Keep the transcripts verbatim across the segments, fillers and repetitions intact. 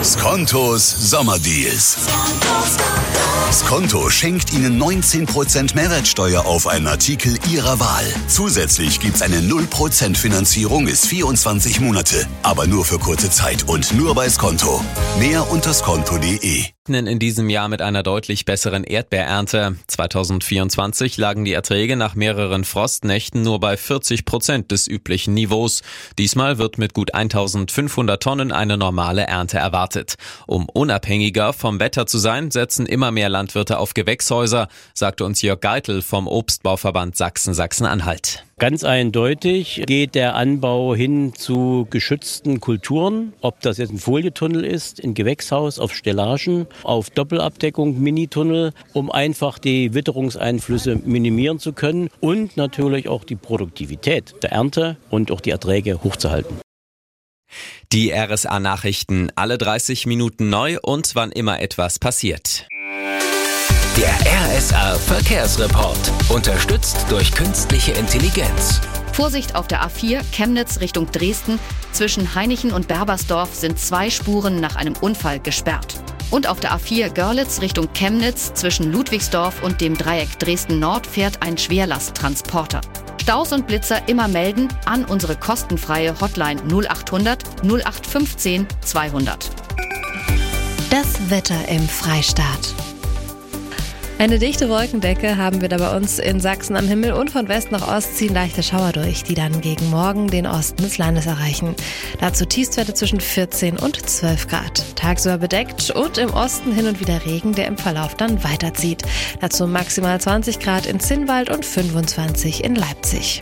Skontos Sommerdeals. Skonto schenkt Ihnen neunzehn Prozent Mehrwertsteuer auf einen Artikel Ihrer Wahl. Zusätzlich gibt's eine null Prozent Finanzierung bis vierundzwanzig Monate. Aber nur für kurze Zeit und nur bei Skonto. Mehr unter skonto punkt de. In diesem Jahr mit einer deutlich besseren Erdbeerernte. zweitausendvierundzwanzig lagen die Erträge nach mehreren Frostnächten nur bei vierzig Prozent des üblichen Niveaus. Diesmal wird mit gut eintausendfünfhundert Tonnen eine normale Ernte erwartet. Um unabhängiger vom Wetter zu sein, setzen immer mehr Landwirte auf Gewächshäuser, sagte uns Jörg Geitel vom Obstbauverband Sachsen-Sachsen-Anhalt. Ganz eindeutig geht der Anbau hin zu geschützten Kulturen, ob das jetzt ein Folietunnel ist, ein Gewächshaus auf Stellagen, auf Doppelabdeckung, Minitunnel, um einfach die Witterungseinflüsse minimieren zu können und natürlich auch die Produktivität der Ernte und auch die Erträge hochzuhalten. Die R S A-Nachrichten alle dreißig Minuten neu und wann immer etwas passiert. Der R S A-Verkehrsreport, unterstützt durch künstliche Intelligenz. Vorsicht auf der A vier, Chemnitz Richtung Dresden. Zwischen Hainichen und Berbersdorf sind zwei Spuren nach einem Unfall gesperrt. Und auf der A vier Görlitz Richtung Chemnitz zwischen Ludwigsdorf und dem Dreieck Dresden-Nord fährt ein Schwerlasttransporter. Staus und Blitzer immer melden an unsere kostenfreie Hotline null achthundert null acht fünfzehn zweihundert. Das Wetter im Freistaat. Eine dichte Wolkendecke haben wir da bei uns in Sachsen am Himmel und von West nach Ost ziehen leichte Schauer durch, die dann gegen Morgen den Osten des Landes erreichen. Dazu Tiefstwerte zwischen vierzehn und zwölf Grad. Tagsüber bedeckt und im Osten hin und wieder Regen, der im Verlauf dann weiterzieht. Dazu maximal zwanzig Grad in Zinnwald und fünfundzwanzig in Leipzig.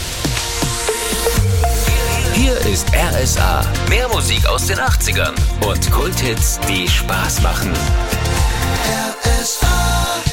Hier ist R S A. Mehr Musik aus den achtzigern und Kulthits, die Spaß machen. R S A.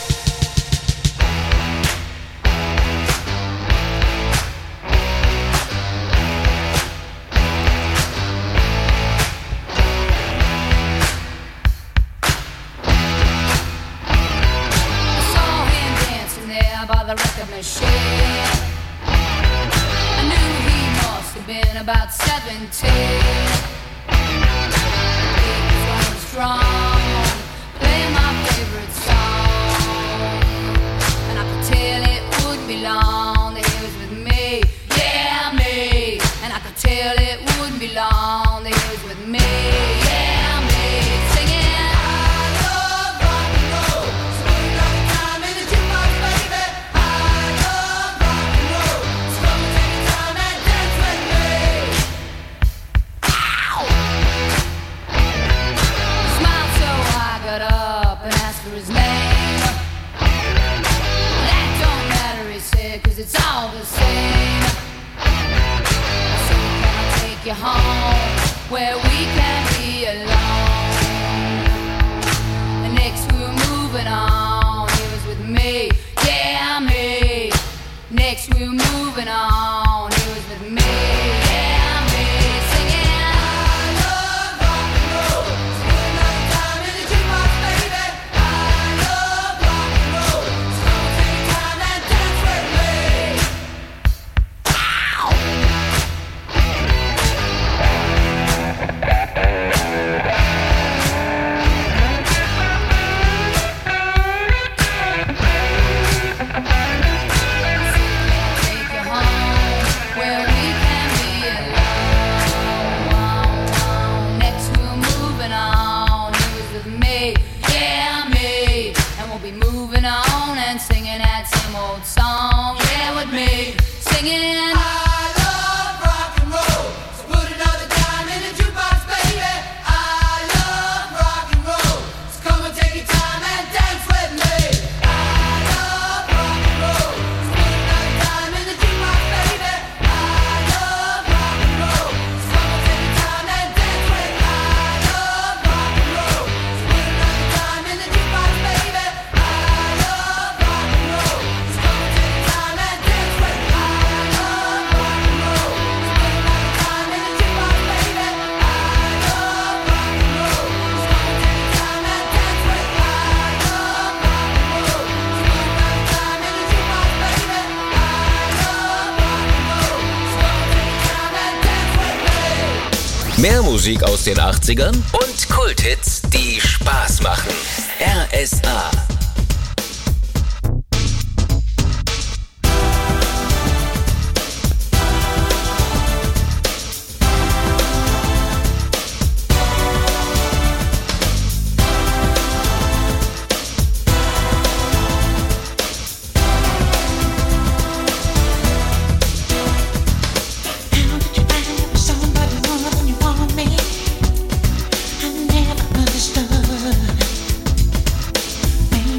By the record machine, I knew he must have been about seventeen. He was going strong, playing my favorite song, and I could tell it would be long that he was with me, yeah me. And I could tell it would be long that he was with me, yeah me. Singing. His name. That don't matter, he said, cause it's all the same. So can I take you home where we can be alone? And next we were moving on, he was with me, yeah me. Next we were moving on, he was with me, yeah me. Singing. Singing that same old song, yeah, with me, singing. I love rock and roll, so put another dime in the jukebox, baby. I love rock and roll, so come and take your time and dance with me. I love rock and roll, so put another dime in the jukebox, baby. I love rock and roll, so come and take your time and dance with me. I love rock and roll, so put another dime in the jukebox, baby. I love rock and roll, so come and take your time and dance with me. I love rock and roll. Musik aus den achtzigern und Kulthits, die Spaß machen. R S A. Understood.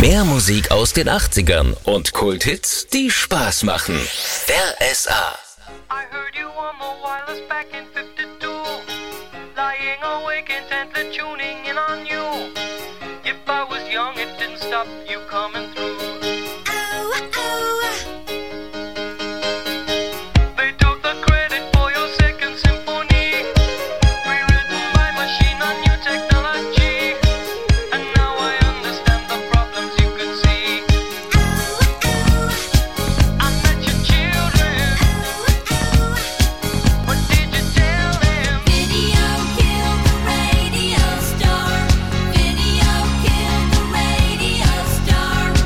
Mehr Musik aus den achtzigern und Kulthits, die Spaß machen. R S A. I heard you on the wireless back in fifty-two, lying awake intently tuning in on you. If I was young, it didn't stop you coming through. They took the credit for your second symphony, rewritten by machine on new technology. And now I understand the problems you could see. I met your children. What did you tell them? Video killed the radio star. Video killed the radio star.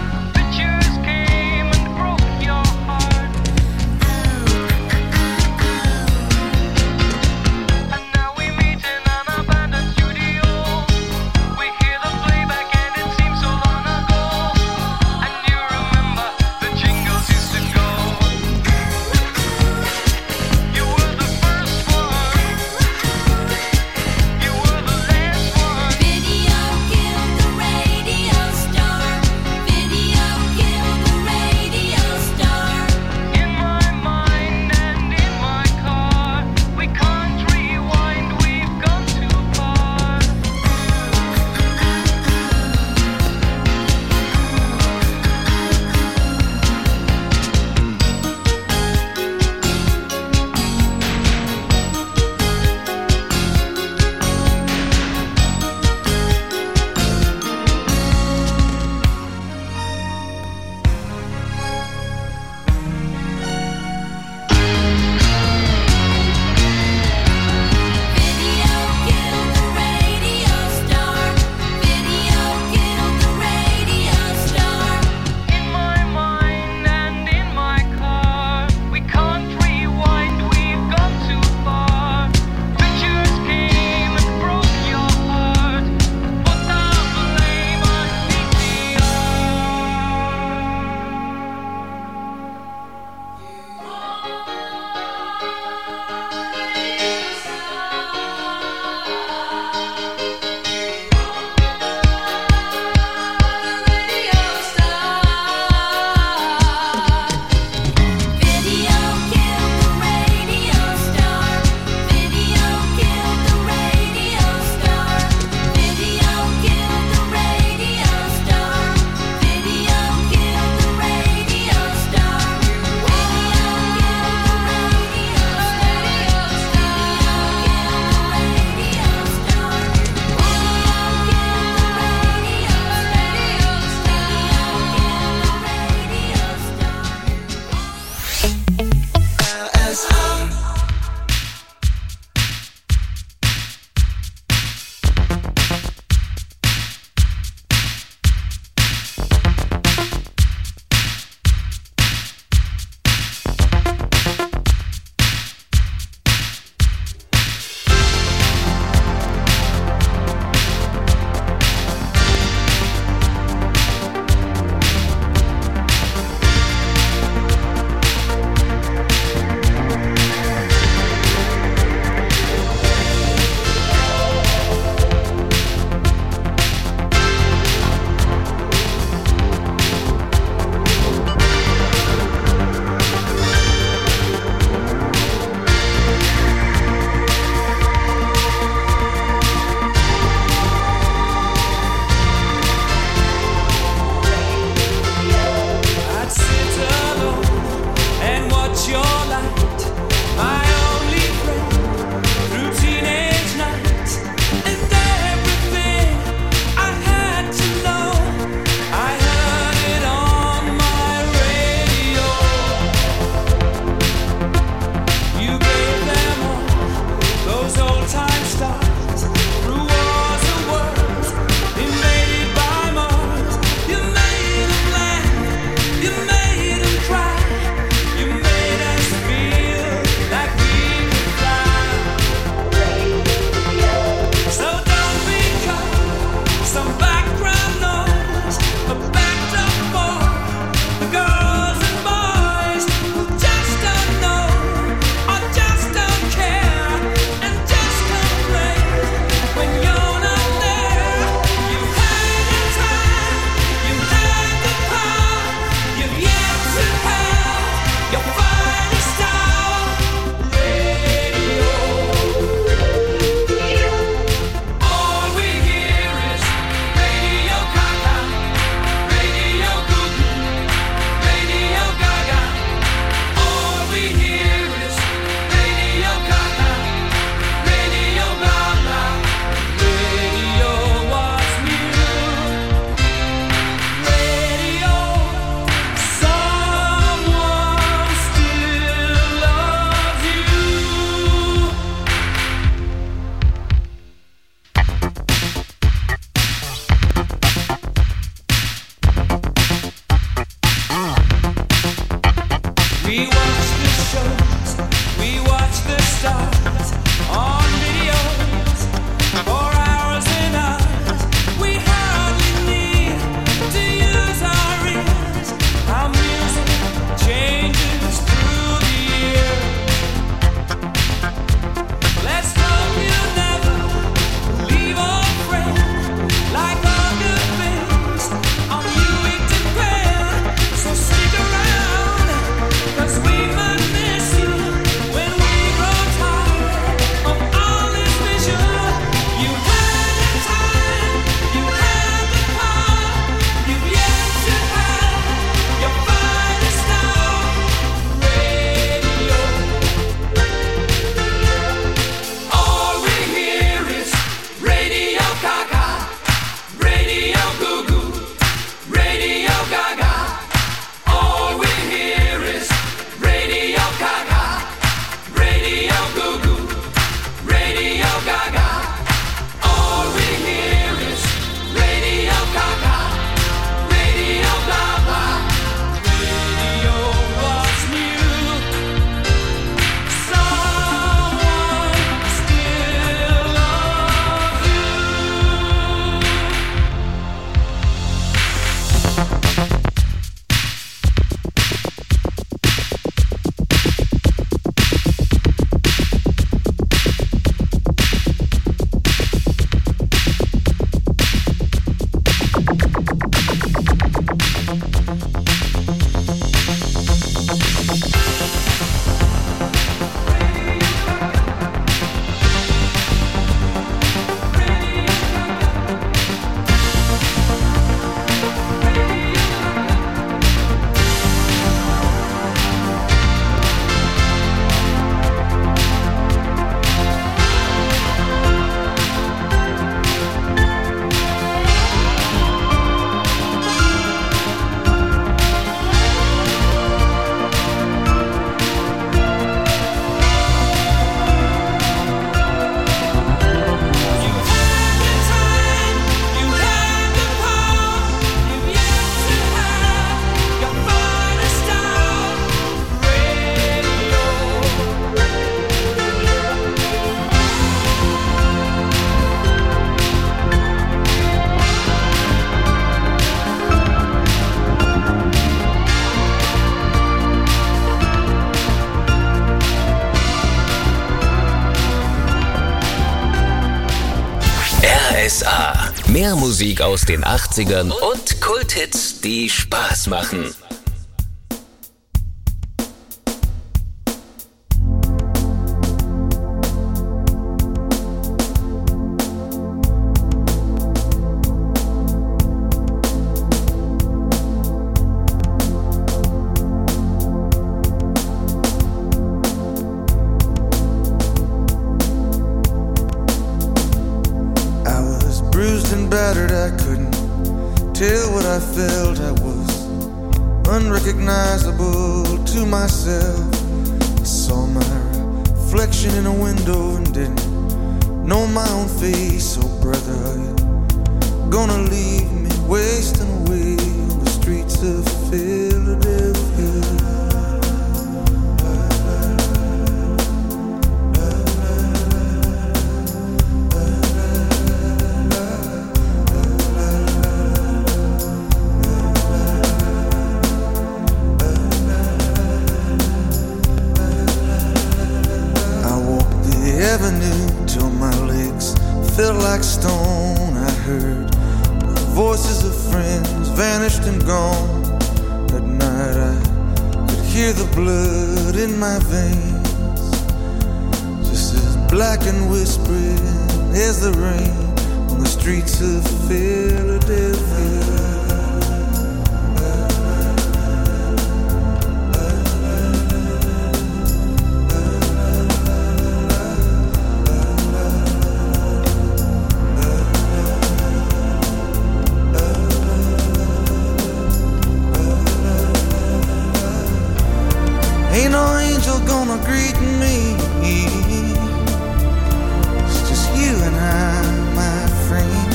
R S A. Mehr Musik aus den achtzigern und Kulthits, die Spaß machen. Battered, I couldn't tell what I felt. I was unrecognizable to myself. I saw my reflection in a window and didn't know my own face. Oh brother, are you gonna leave me wasting away on the streets of Philadelphia? Felt like stone. I heard the voices of friends vanished and gone. At night I could hear the blood in my veins, just as black and whispering as the rain on the streets of Philadelphia. Ain't no angel gonna greet me. It's just you and I, my friend.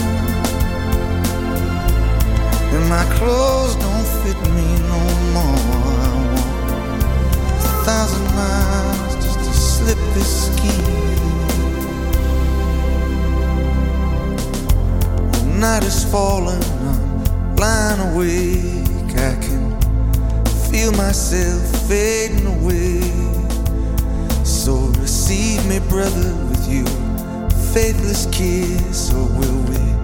And my clothes don't fit me no more. I walk a thousand miles just to slip this skin. The night is falling, I'm lying awake. I can feel myself fading away. So receive me, brother, with your faithless kiss. Or will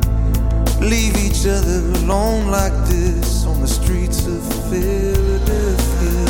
we leave each other alone like this on the streets of Philadelphia?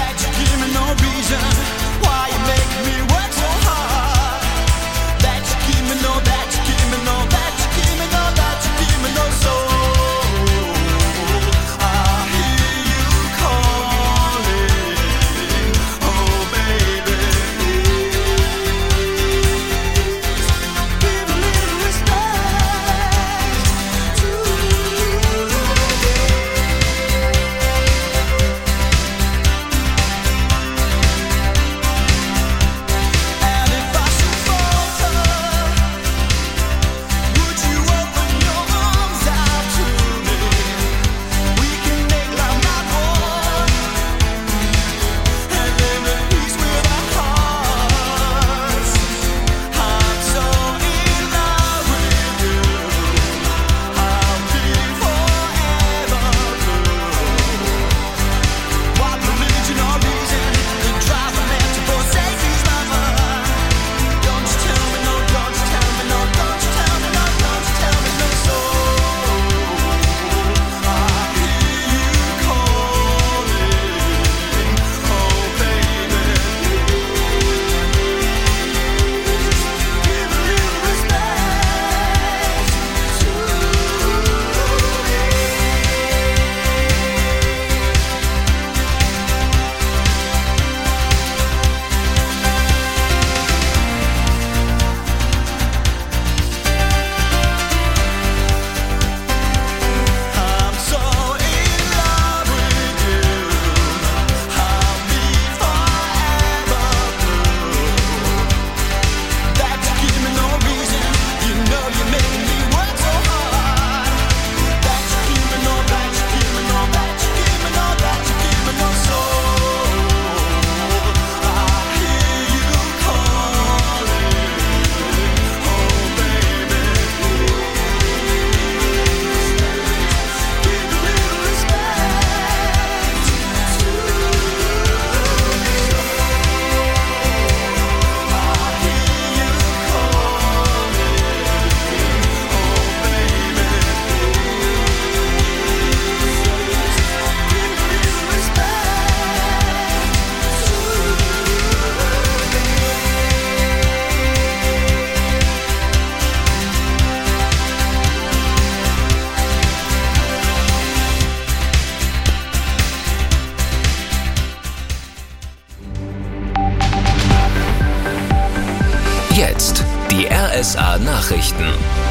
Why you make me work so hard? That you jetzt die R S A-Nachrichten.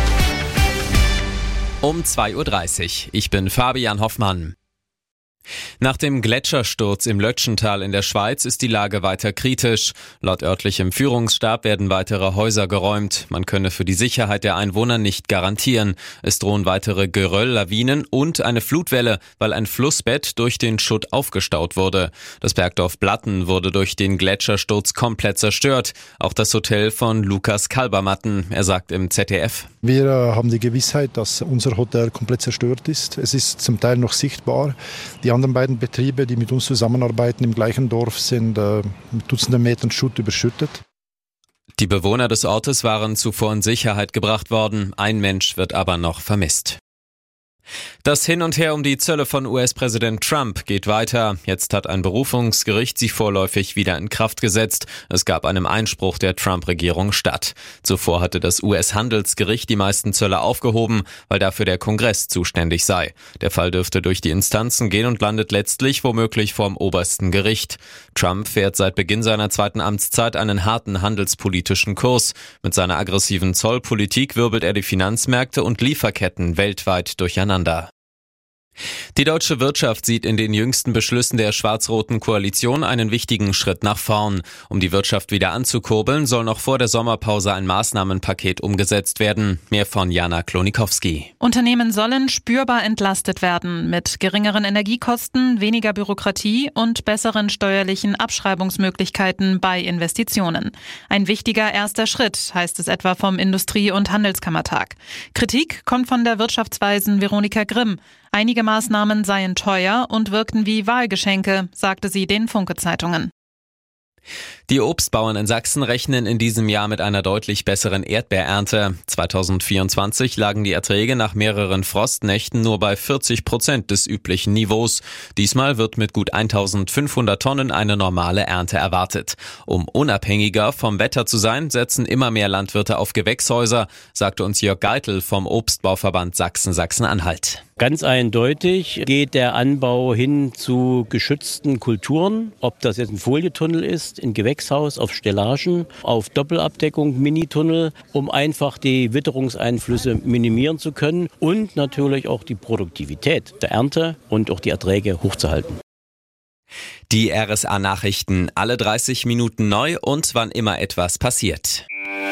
Um zwei Uhr dreißig. Ich bin Fabian Hoffmann. Nach dem Gletschersturz im Lötschental in der Schweiz ist die Lage weiter kritisch. Laut örtlichem Führungsstab werden weitere Häuser geräumt. Man könne für die Sicherheit der Einwohner nicht garantieren. Es drohen weitere Geröll-Lawinen und eine Flutwelle, weil ein Flussbett durch den Schutt aufgestaut wurde. Das Bergdorf Blatten wurde durch den Gletschersturz komplett zerstört. Auch das Hotel von Lukas Kalbermatten. Er sagt im Z D F: Wir äh, haben die Gewissheit, dass unser Hotel komplett zerstört ist. Es ist zum Teil noch sichtbar. Die anderen beiden Betriebe, die mit uns zusammenarbeiten im gleichen Dorf, sind äh, mit Dutzenden Metern Schutt überschüttet. Die Bewohner des Ortes waren zuvor in Sicherheit gebracht worden. Ein Mensch wird aber noch vermisst. Das Hin und Her um die Zölle von U S-Präsident Trump geht weiter. Jetzt hat ein Berufungsgericht sie vorläufig wieder in Kraft gesetzt. Es gab einem Einspruch der Trump-Regierung statt. Zuvor hatte das U S-Handelsgericht die meisten Zölle aufgehoben, weil dafür der Kongress zuständig sei. Der Fall dürfte durch die Instanzen gehen und landet letztlich womöglich vorm obersten Gericht. Trump fährt seit Beginn seiner zweiten Amtszeit einen harten handelspolitischen Kurs. Mit seiner aggressiven Zollpolitik wirbelt er die Finanzmärkte und Lieferketten weltweit durcheinander. Die deutsche Wirtschaft sieht in den jüngsten Beschlüssen der schwarz-roten Koalition einen wichtigen Schritt nach vorn. Um die Wirtschaft wieder anzukurbeln, soll noch vor der Sommerpause ein Maßnahmenpaket umgesetzt werden. Mehr von Jana Klonikowski. Unternehmen sollen spürbar entlastet werden mit geringeren Energiekosten, weniger Bürokratie und besseren steuerlichen Abschreibungsmöglichkeiten bei Investitionen. Ein wichtiger erster Schritt, heißt es etwa vom Industrie- und Handelskammertag. Kritik kommt von der Wirtschaftsweisen Veronika Grimm. Einige Maßnahmen seien teuer und wirkten wie Wahlgeschenke, sagte sie den Funke-Zeitungen. Die Obstbauern in Sachsen rechnen in diesem Jahr mit einer deutlich besseren Erdbeerernte. zweitausendvierundzwanzig lagen die Erträge nach mehreren Frostnächten nur bei vierzig Prozent des üblichen Niveaus. Diesmal wird mit gut eintausendfünfhundert Tonnen eine normale Ernte erwartet. Um unabhängiger vom Wetter zu sein, setzen immer mehr Landwirte auf Gewächshäuser, sagte uns Jörg Geitel vom Obstbauverband Sachsen-Sachsen-Anhalt. Ganz eindeutig geht der Anbau hin zu geschützten Kulturen, ob das jetzt ein Folietunnel ist, ein Gewächshaus, auf Stellagen, auf Doppelabdeckung, Minitunnel, um einfach die Witterungseinflüsse minimieren zu können und natürlich auch die Produktivität der Ernte und auch die Erträge hochzuhalten. Die R S A-Nachrichten alle dreißig Minuten neu und wann immer etwas passiert.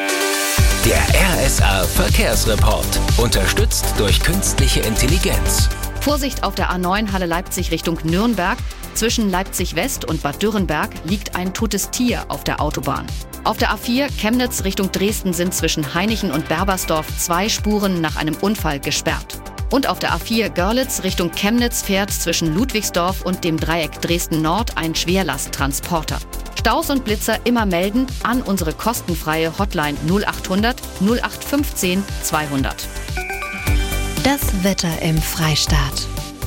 Der R S A-Verkehrsreport, unterstützt durch künstliche Intelligenz. Vorsicht auf der A neun Halle Leipzig Richtung Nürnberg. Zwischen Leipzig West und Bad Dürrenberg liegt ein totes Tier auf der Autobahn. Auf der A vier Chemnitz Richtung Dresden sind zwischen Hainichen und Berbersdorf zwei Spuren nach einem Unfall gesperrt. Und auf der A vier Görlitz Richtung Chemnitz fährt zwischen Ludwigsdorf und dem Dreieck Dresden Nord ein Schwerlasttransporter. Staus und Blitzer immer melden an unsere kostenfreie Hotline null achthundert null acht fünfzehn zweihundert. Das Wetter im Freistaat.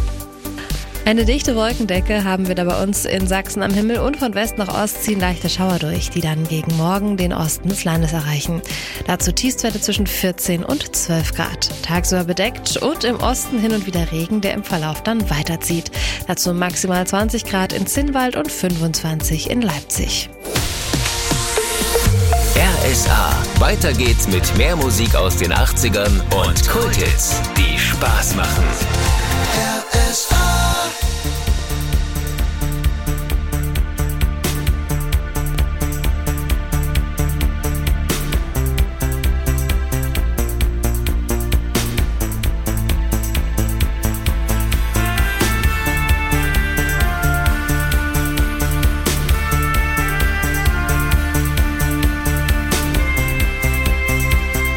Eine dichte Wolkendecke haben wir da bei uns in Sachsen am Himmel und von West nach Ost ziehen leichte Schauer durch, die dann gegen Morgen den Osten des Landes erreichen. Dazu Tiefstwerte zwischen vierzehn und zwölf Grad. Tagsüber bedeckt und im Osten hin und wieder Regen, der im Verlauf dann weiterzieht. Dazu maximal zwanzig Grad in Zinnwald und fünfundzwanzig in Leipzig. R S A. Weiter geht's mit mehr Musik aus den achtzigern und Kulthits, die Spaß machen. R S A.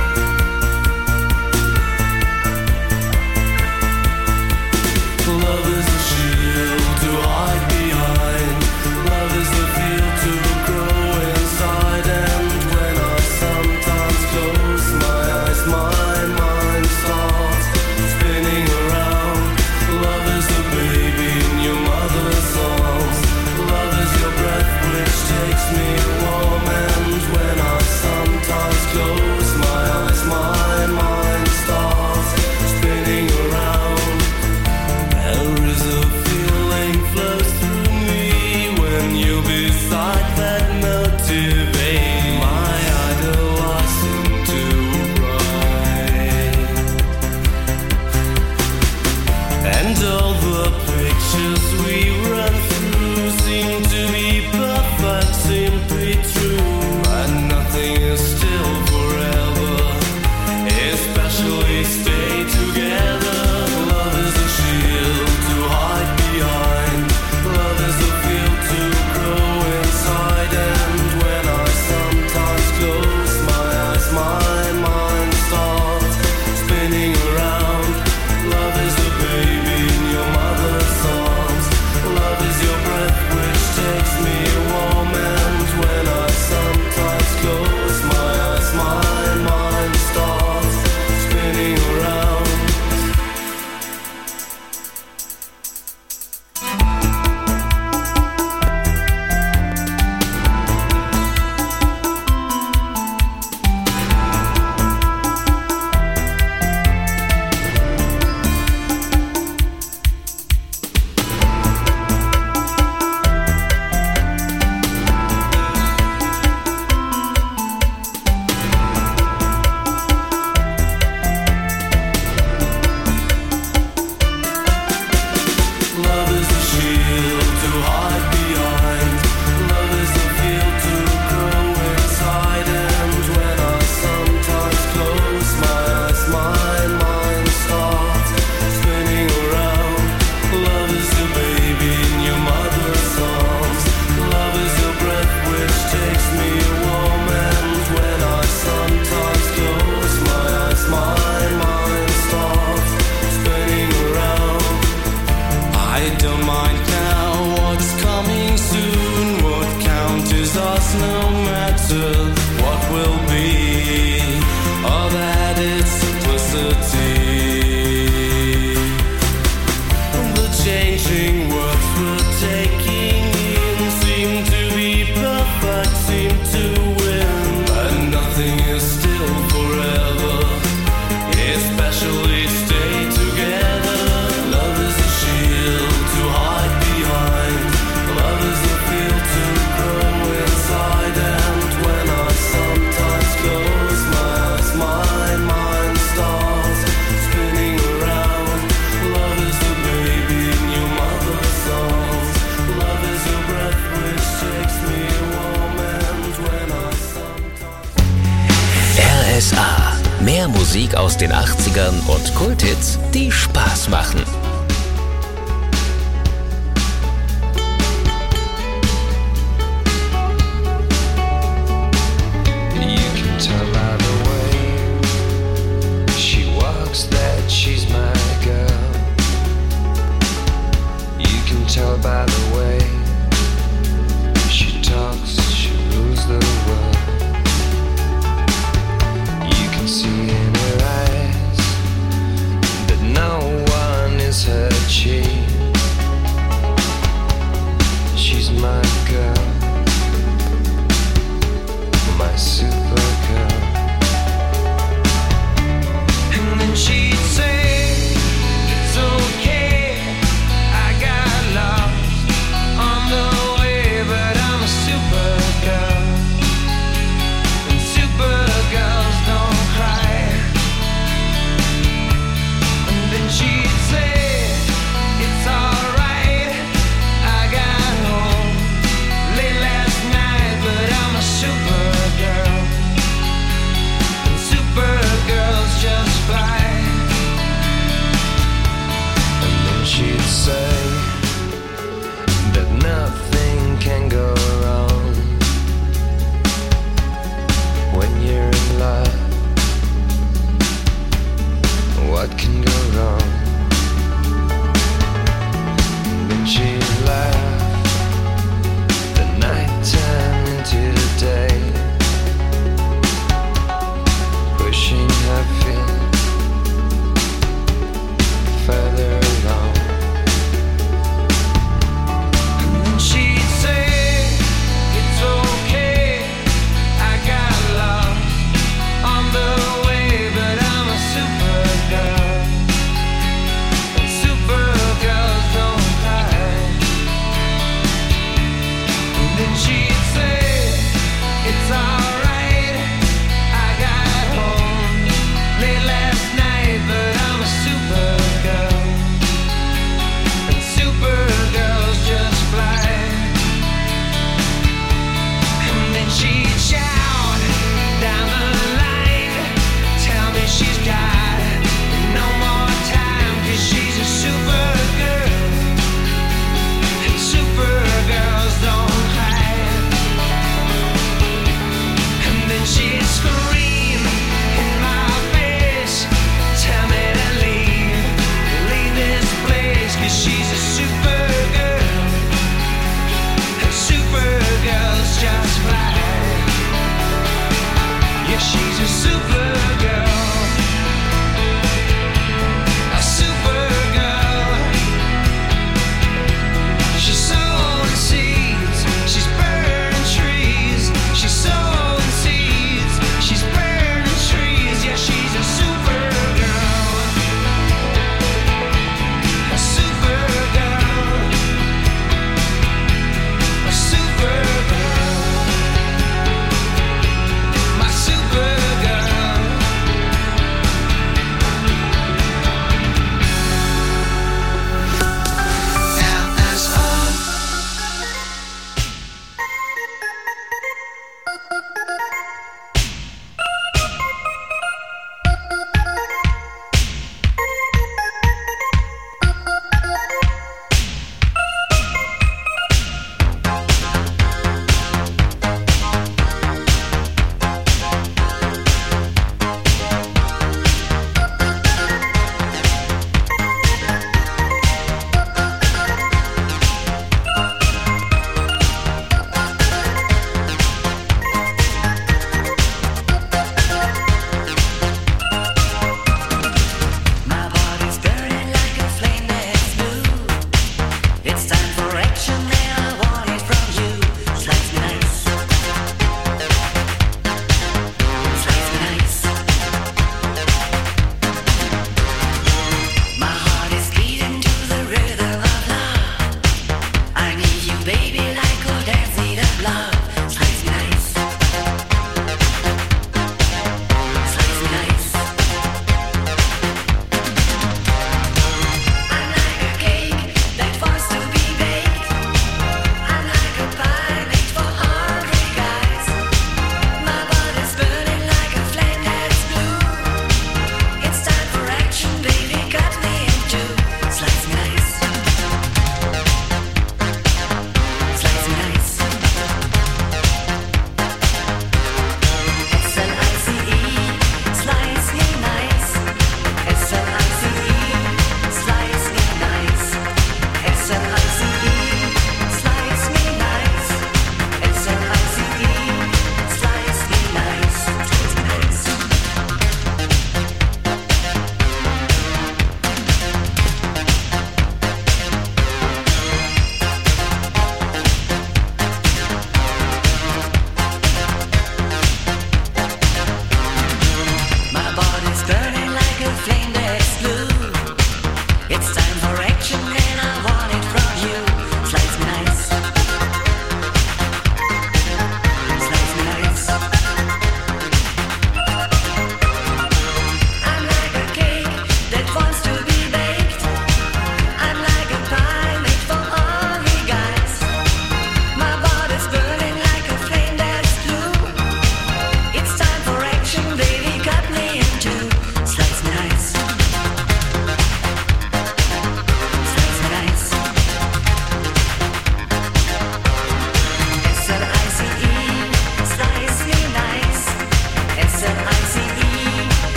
Love to what will be, or that it's simplicity. The changing words we're taking in seem to be perfect, seem to win, and nothing is still forever, especially stay together. Love is a shield to hide behind, love is a field to grow inside, and when I sometimes close my eyes, my mind starts spinning around. Love is the baby in your mother's arms, love is a breath which takes me warm, and when I sometimes... R S A. Mehr Musik aus den achtzigern und Kulthits, die Spaß machen. You can tell by the way she walks that she's my girl. You can tell by the way she talks, she rules the world. You can see in her eyes that no one is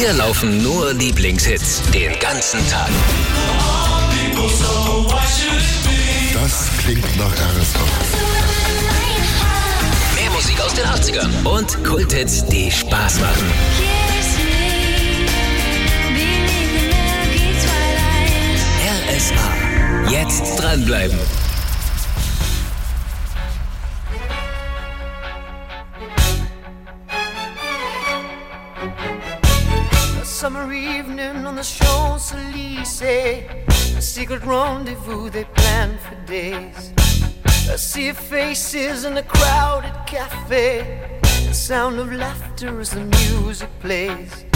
Hier laufen nur Lieblingshits den ganzen Tag. Das klingt nach R S A. Mehr Musik aus den achtzigern und Kulthits, die Spaß machen. R S A. Jetzt dranbleiben. Summer evening on the Champs-Élysées, a secret rendezvous they planned for days. A sea of faces in a crowded cafe, the sound of laughter as the music plays.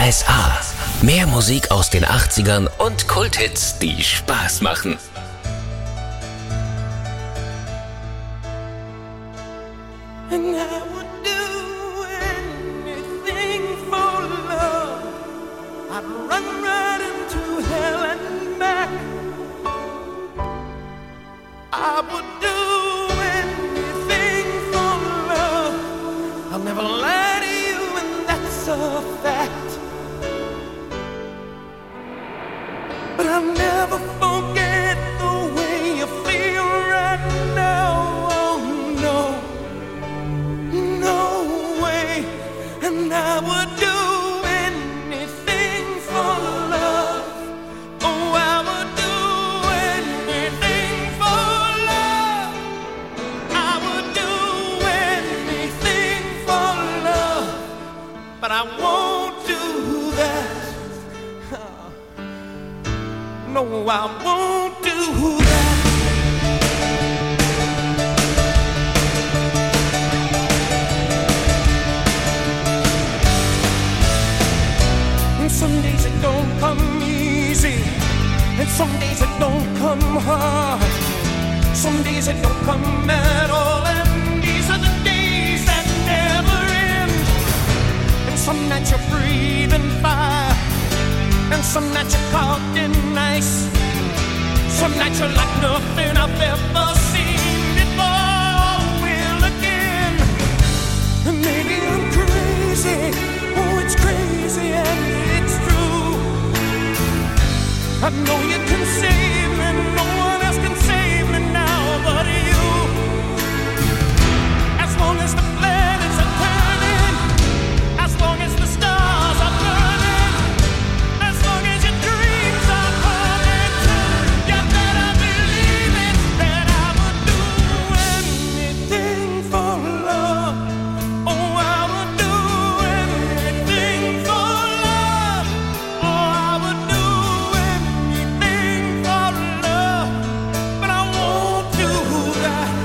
R S A. Mehr Musik aus den achtzigern und Kulthits, die Spaß machen. And I would do anything for love. I'd run right into hell and back. I would do anything for love. I'll never lie to you, and that's a fact. But I'll never forget the way you feel right now. Oh no, no way. And I would do anything for love. Oh, I would do anything for love. I would do anything for love. But I won't do that. No, I won't do that. And some days it don't come easy, and some days it don't come hard. Some days it don't come at all, and these are the days that never end. And some nights you're breathing fire, and some nights you're caught in ice. Some nights you're like nothing I've ever seen before. Will again. And maybe I'm crazy. Oh, it's crazy and it's true. I know you can save me. No one else can save me now but you. As long as the planets are turning, as long as the stars are burning, as long as your dreams are coming true, you better believe it that I would do anything for love. Oh, I would do anything for love. Oh, I would do anything for love. But I won't do that.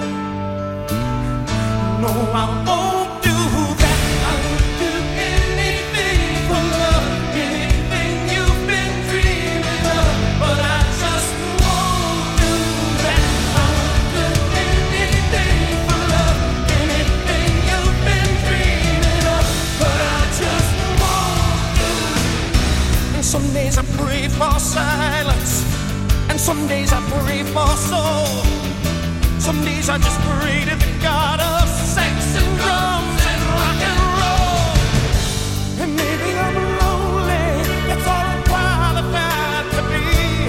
No, I won't do that. I would do anything for love, anything you've been dreaming of. But I just won't do that. I would do anything for love, anything you've been dreaming of. But I just won't do. And some days I pray for silence, and some days I pray for soul. Some days I just pray to the God of sex and drums and rock and roll. And maybe I'm lonely, that's all I'm qualified to be.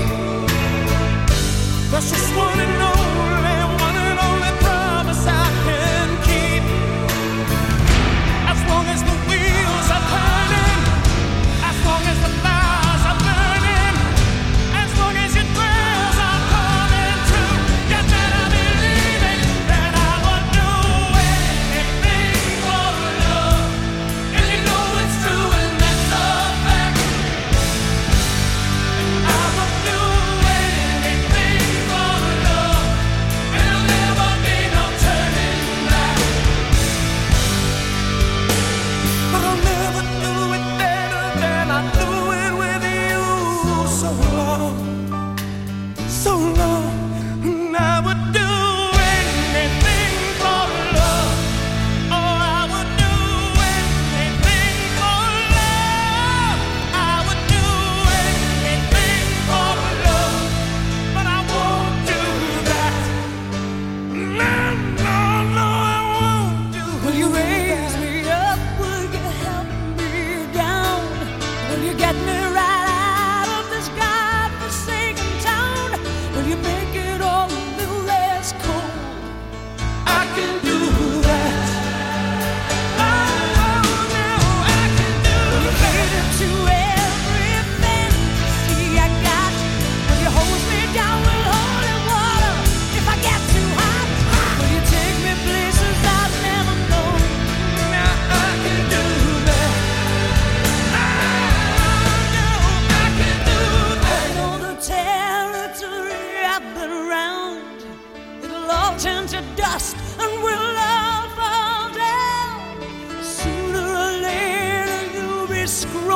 There's just one and only, one and only promise I can keep. As long as the wheels are turning, as long as the fires are burning, as long as your prayers are coming true, you better believe it that I would do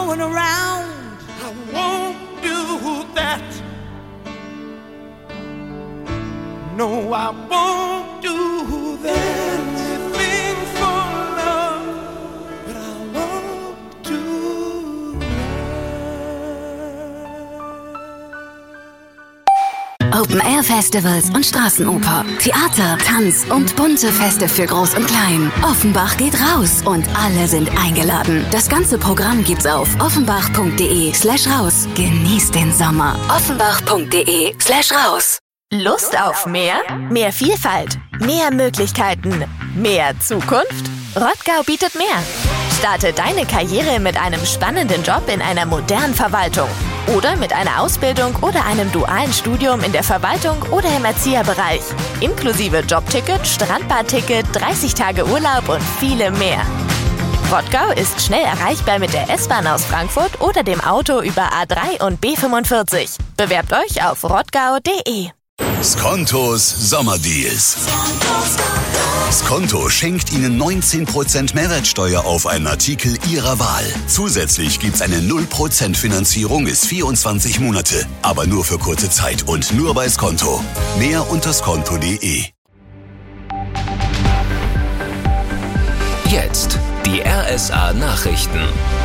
going around. I won't do that. No, I won't do that. Anything for love, but I won't do that. Open-Air-Festivals und Straßenoper, Theater, Tanz und bunte Feste für Groß und Klein. Offenbach geht raus und alle sind eingeladen. Das ganze Programm gibt's auf offenbach.de slash raus. Genießt den Sommer. offenbach.de slash raus. Lust auf mehr? Mehr Vielfalt, mehr Möglichkeiten, mehr Zukunft? Rottgau bietet mehr. Starte deine Karriere mit einem spannenden Job in einer modernen Verwaltung oder mit einer Ausbildung oder einem dualen Studium in der Verwaltung oder im Erzieherbereich. Inklusive Jobticket, Strandbadticket, dreißig Tage Urlaub und viele mehr. Rottgau ist schnell erreichbar mit der S-Bahn aus Frankfurt oder dem Auto über A drei und B fünfundvierzig. Bewerbt euch auf rottgau punkt de. Skontos Sommerdeals. Skonto schenkt Ihnen neunzehn Prozent Mehrwertsteuer auf einen Artikel Ihrer Wahl. Zusätzlich gibt's eine null Prozent Finanzierung bis vierundzwanzig Monate. Aber nur für kurze Zeit und nur bei Skonto. Mehr unter skonto punkt de. Jetzt die R S A-Nachrichten.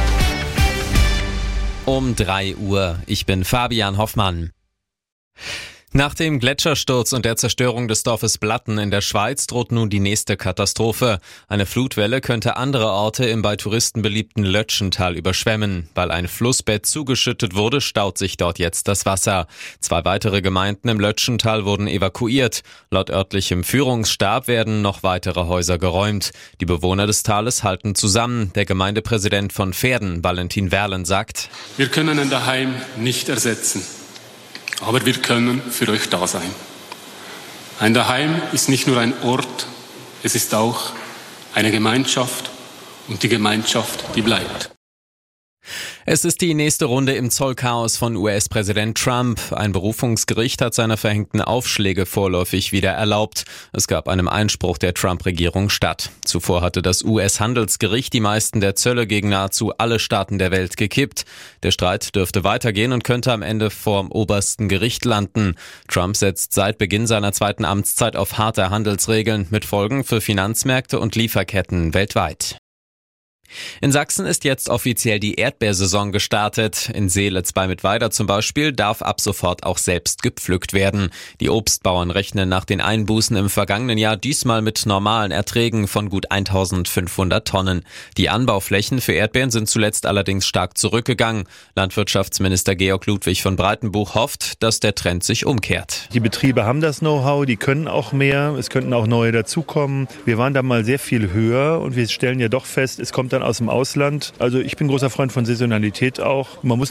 Um drei Uhr. Ich bin Fabian Hoffmann. Nach dem Gletschersturz und der Zerstörung des Dorfes Blatten in der Schweiz droht nun die nächste Katastrophe. Eine Flutwelle könnte andere Orte im bei Touristen beliebten Lötschental überschwemmen. Weil ein Flussbett zugeschüttet wurde, staut sich dort jetzt das Wasser. Zwei weitere Gemeinden im Lötschental wurden evakuiert. Laut örtlichem Führungsstab werden noch weitere Häuser geräumt. Die Bewohner des Tales halten zusammen. Der Gemeindepräsident von Verden, Valentin Werlen, sagt: Wir können ein Daheim nicht ersetzen. Aber wir können für euch da sein. Ein Daheim ist nicht nur ein Ort, es ist auch eine Gemeinschaft und die Gemeinschaft, die bleibt. Es ist die nächste Runde im Zollchaos von U S-Präsident Trump. Ein Berufungsgericht hat seine verhängten Aufschläge vorläufig wieder erlaubt. Es gab einem Einspruch der Trump-Regierung statt. Zuvor hatte das U S-Handelsgericht die meisten der Zölle gegen nahezu alle Staaten der Welt gekippt. Der Streit dürfte weitergehen und könnte am Ende vorm obersten Gericht landen. Trump setzt seit Beginn seiner zweiten Amtszeit auf harte Handelsregeln mit Folgen für Finanzmärkte und Lieferketten weltweit. In Sachsen ist jetzt offiziell die Erdbeersaison gestartet. In Seelitz bei Mittweida zum Beispiel darf ab sofort auch selbst gepflückt werden. Die Obstbauern rechnen nach den Einbußen im vergangenen Jahr diesmal mit normalen Erträgen von gut eintausendfünfhundert Tonnen. Die Anbauflächen für Erdbeeren sind zuletzt allerdings stark zurückgegangen. Landwirtschaftsminister Georg Ludwig von Breitenbuch hofft, dass der Trend sich umkehrt. Die Betriebe haben das Know-how, die können auch mehr, es könnten auch neue dazukommen. Wir waren da mal sehr viel höher und wir stellen ja doch fest, es kommt dann aus dem Ausland. Also ich bin großer Freund von Saisonalität auch. Man muss